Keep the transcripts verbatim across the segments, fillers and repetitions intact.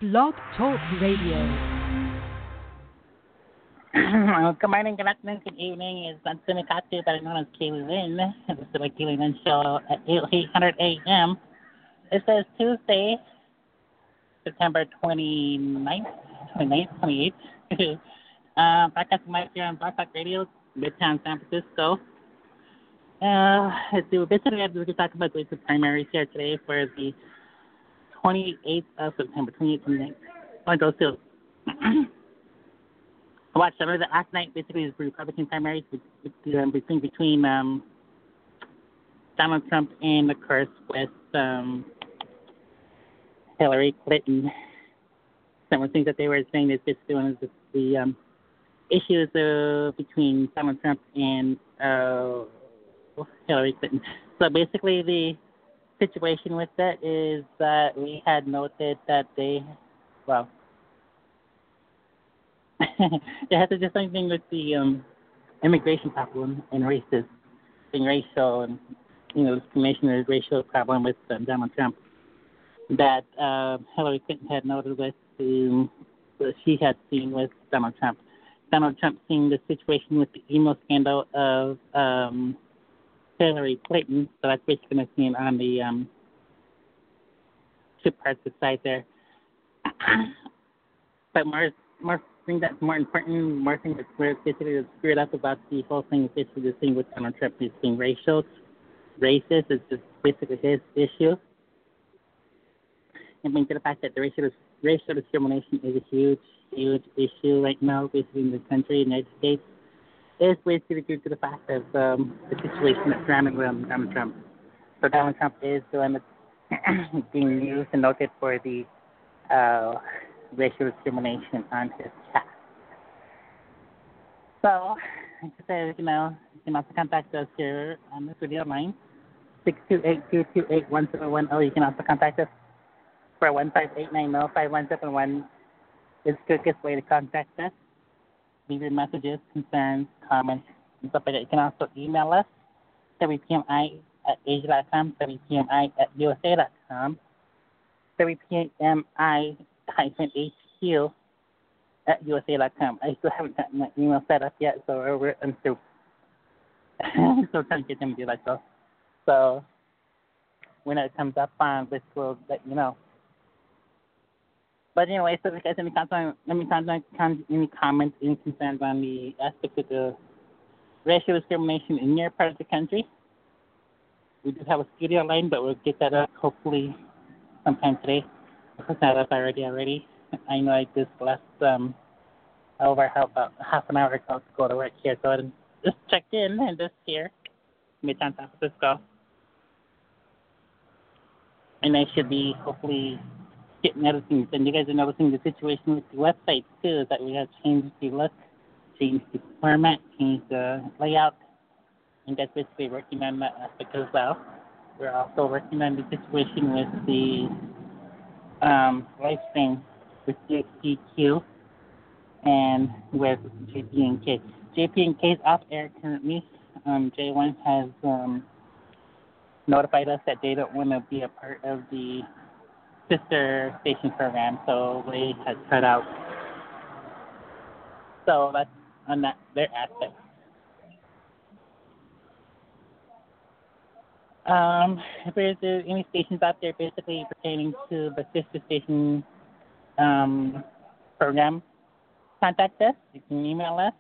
Blog Talk Radio. Good morning, good afternoon, good evening. It's Anthony Katu, better known as Keely Lynn. This is the Keely Lynn Show at eight hundred A M. It says Tuesday, September twenty-ninth, twenty-ninth, twenty-eighth. uh, Broadcasting live here on Blog Talk Radio, Midtown San Francisco. Uh, let's see, basically, we're talking about the primaries here today for the twenty-eighth of September, twenty-eighth, twenty-ninth. I go to I watched some of the last night. Basically, the Republican primaries between between um, Donald Trump and, of course, with um, Hillary Clinton. Some of the things that they were saying is basically one of the, the um, issues uh, between Donald Trump and uh, Hillary Clinton. So basically, the situation with that is that we had noted that they, well, it has to do something with the um, immigration problem and racist, being racial and, you know, discrimination and racial problem with um, Donald Trump that uh, Hillary Clinton had noted with um, that she had seen with Donald Trump. Donald Trump seeing the situation with the email scandal of um, Hillary Clinton, so that's basically going to see on the um, two parts of the site there. But more, more thing that's more important, more thing that's where basically is screwed up about the whole thing is basically the thing with Donald Trump is being racial, racist. It's just basically his issue. And bring to the fact that the racial racial discrimination is a huge, huge issue right now, basically in the country, United States. It's basically due to the fact of um, the situation that's surrounding um, Donald Trump. So Donald Trump is the one that's being used and noted for the uh, racial discrimination on his chat. So, like I said, you know, you can also contact us here on this video line, six two eight, two two eight, one seven one zero. You can also contact us for one five eight nine zero, five one seven one. It's the quickest way to contact us. Leave your messages, concerns, comments, and stuff like that. You can also email us, W P M I at asia dot com, W P M I at U S A dot com, W P M I hyphen H Q at U S A dot com. I still haven't gotten my email set up yet, so we're I'm still, I'm still trying to get them to do that. So, so when it comes up on this, we'll let you know. But anyway, so if you guys have any comments, let me contact any comments, any concerns on the aspect of the racial discrimination in your part of the country. We do have a studio line, but we'll get that up hopefully sometime today. If it's not up already, already. I know I just left um, over half, about half an hour ago to go to work here, so I just checked in and just here, Midtown San Francisco. And I should be hopefully getting other things. And you guys are noticing the situation with the website too, is that we have changed the look, changed the format, changed the layout, and that's basically working on that aspect as well. We're also working on the situation with the um, live stream with J P Q and with J P and K. J P and K is off air currently. Um, J one has um, notified us that they don't want to be a part of the sister station program, so they had cut out. So that's on that their aspect. Um, if there's uh, any stations out there basically pertaining to the sister station um, program, contact us. You can email us.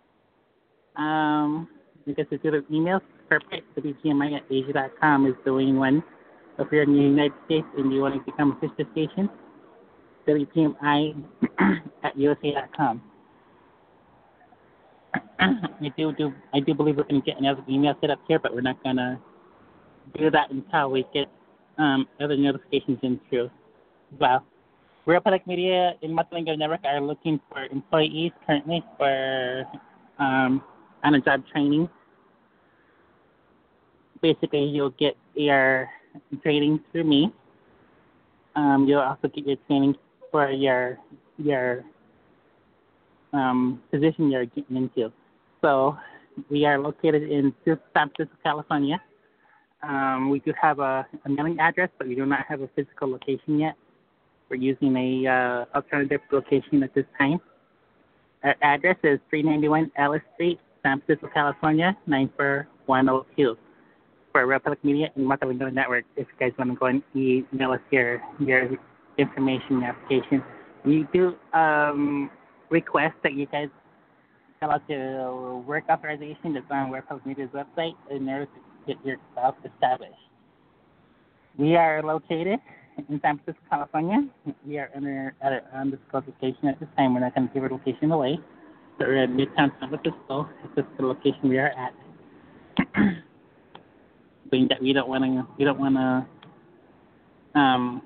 Um, you can send the email. Perfect. W P M I at asia dot com is the winning one. If you're in the United States and you want to become a sister station, W P M I at U S A dot com. I do, do, I do believe we're going to get another email set up here, but we're not going to do that until we get um, other notifications in through. Well, Real Public Media and Multilingual Network are looking for employees currently for um, on a job training. Basically, you'll get your training through me. Um, you'll also get your training for your your um, position you're getting into. So we are located in San Francisco, California. Um, we do have a, a mailing address, but we do not have a physical location yet. We're using a uh, alternative location at this time. Our address is three ninety-one Ellis Street, San Francisco, California, nine four one oh two. For Real Public Media and Multilingual Network, if you guys want to go and email us your, your information application. We do um, request that you guys fill out the work authorization that's on Real Public Media's website in order to get yourself established. We are located in San Francisco, California. We are under at an undisclosed location at this time. We're not going to give our location away. So we're in Midtown San Francisco. This is the location we are at. Being that we don't want to, we don't want to um,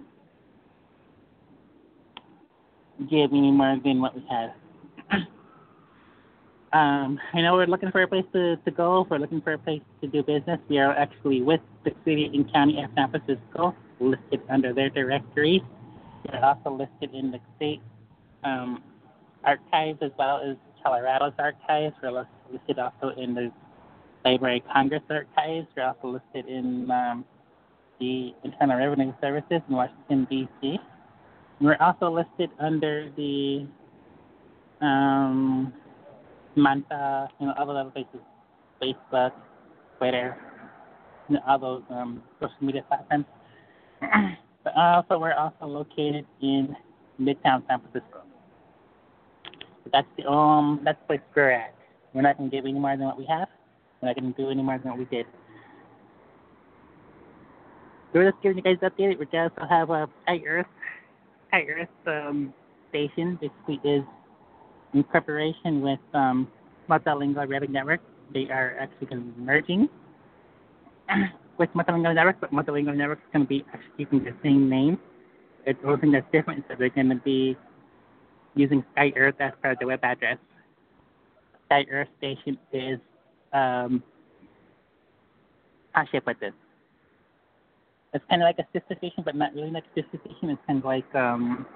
give any more than what we have. um, I know we're looking for a place to, to go. We're looking for a place to do business. We are actually with the city and county of San Francisco, listed under their directories. We're also listed in the state um, archives as well as Colorado's archives. We're listed also in the Library of Congress archives. We're also listed in um, the Internal Revenue Services in Washington, D C We're also listed under the um, Manta, you know, other other places, Facebook, Twitter, and all those um, social media platforms. But also, we're also located in Midtown San Francisco. That's the um, that's the place we're at. We're not going to give any more than what we have. We're not going to do any more than what we did. We're just giving you guys an update. We also have a Sky Earth, Sky Earth um, station. Basically, is in preparation with um, Multilingual Radio Network. They are actually merging with Multilingual Network, but Multilingual Network is going to be actually keeping the same name. The only thing that's different is that they're going to be using Sky Earth as part of the web address. Sky Earth station is, um, how should I put this? It's kind of like a sister station, but not really like a sister station. It's kind of like, um,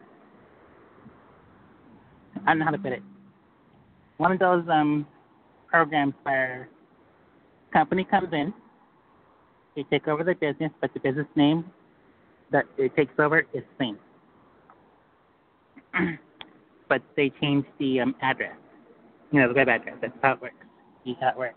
I don't know how to put it. One of those um, programs where a company comes in, they take over the business, but the business name that it takes over is the same. But they change the um, address, you know, the web address. That's how it works. That's how it works.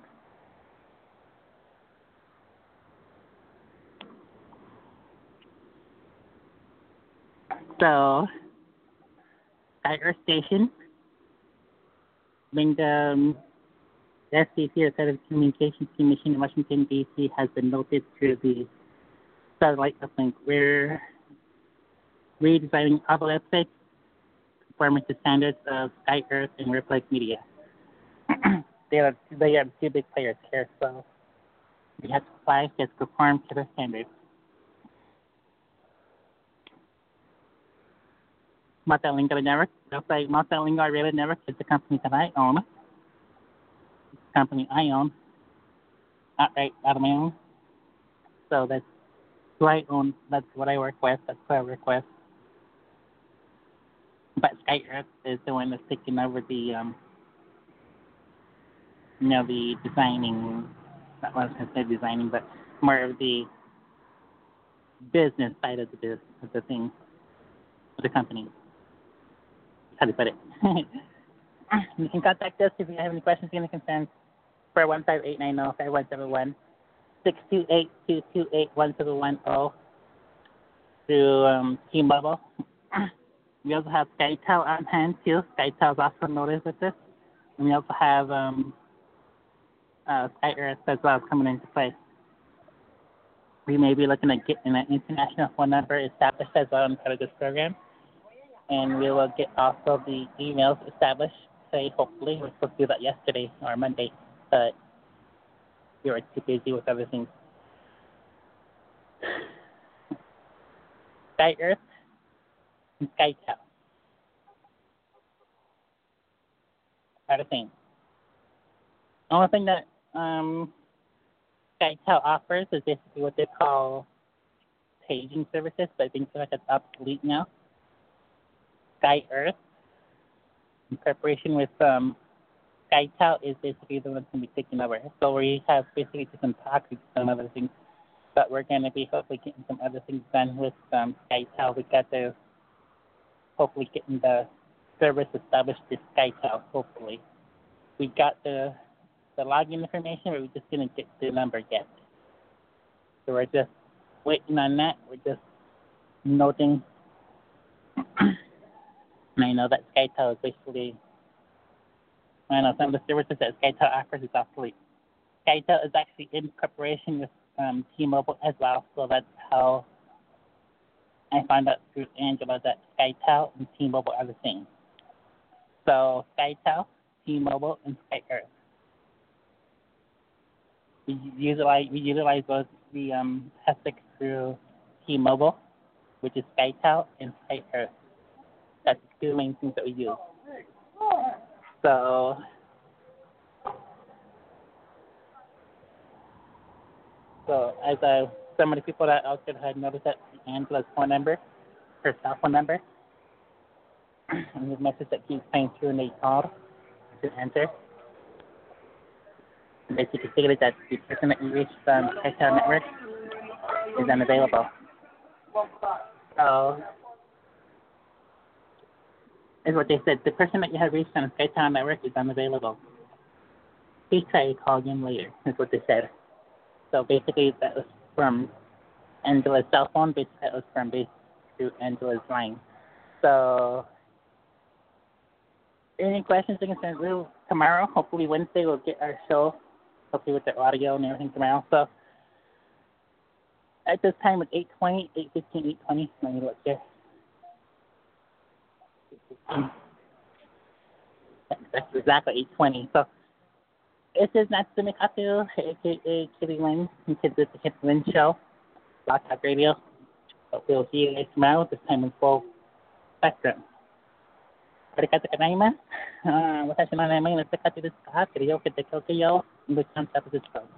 So, at our station, being the um, S C C, the Federal Communications Commission in Washington, D C, has been noted through the satellite uplink. We're redesigning all the websites conforming to standards of Sky Earth and Real Public Media. they are they are two big players here, so we have to apply, we have to conform to their standards. Multilingual Network, website Multilingual Radio Network is the company that I own. It's the company I own, outright out of my own. So that's who I own. That's what I work with. That's who I work with. But Sky Earth is the one that's taking over the, um, you know, the designing. Not what I was going to say designing, but more of the business side of the business, of the thing, of the company. How do you put it? You can contact us if you have any questions, any concerns, for one five eight nine zero, five one seven one, six two eight, two two eight, one seven one zero through um, T-Mobile. We also have SkyTel on hand, too. SkyTel is also noted with this. And we also have um, uh, Sky Earth as well coming into play. We may be looking at getting an international phone number established as well in part of this program. And we will get also the emails established, say, hopefully. We were supposed to do that yesterday or Monday, but we were too busy with other things. Sky Earth and SkyTel are the same. The only thing that um, SkyTel offers is basically what they call paging services, but I think like it's obsolete now. Sky Earth, in preparation with um, SkyTel, is basically the one that's going to be taking over. So we have basically some talks and some other things, but we're going to be hopefully getting some other things done with um, SkyTel. We got the hopefully getting the service established to SkyTel, hopefully. We got the the login information, but we just didn't get the number yet. So we're just waiting on that. We're just noting. And I know that SkyTel is basically, I know some of the services that SkyTel offers is obsolete. SkyTel is actually in cooperation with um, T-Mobile as well, so that's how I found out through Angela that SkyTel and T-Mobile are the same. So SkyTel, T-Mobile, and SkyEarth. We utilize we utilize those the um Essex through T-Mobile, which is SkyTel and SkyEarth. That's the two main things that we use. So so as uh, some of the people that out there had noticed that Angela's phone number, her cell phone number, and the message that keeps playing through and they called to enter. Basically stated that the person that you reached on the SkyTel network is unavailable. So, is what they said. The person that you have reached on the SkyTel network is unavailable. Please try to call again later, is what they said. So basically that was from Angela's cell phone, basically that was from basically to Angela's line. So, any questions or concerns? We'll, tomorrow, hopefully Wednesday, we'll get our show, hopefully with the audio and everything tomorrow. So, at this time, it's eight twenty, eight fifteen, eight twenty. Let me look here. That's exactly eight twenty. So, this is Natsumi Kato, a k a. Kitty Lynn, and Kids with the Kitty Lynn Show, Block Talk Radio. So we'll see you guys tomorrow, this time in full spectrum. ありがとうございます。あ私の名前は坂手ですか。テレビを受けて今日、よ、ぶっちゃんたぶですか。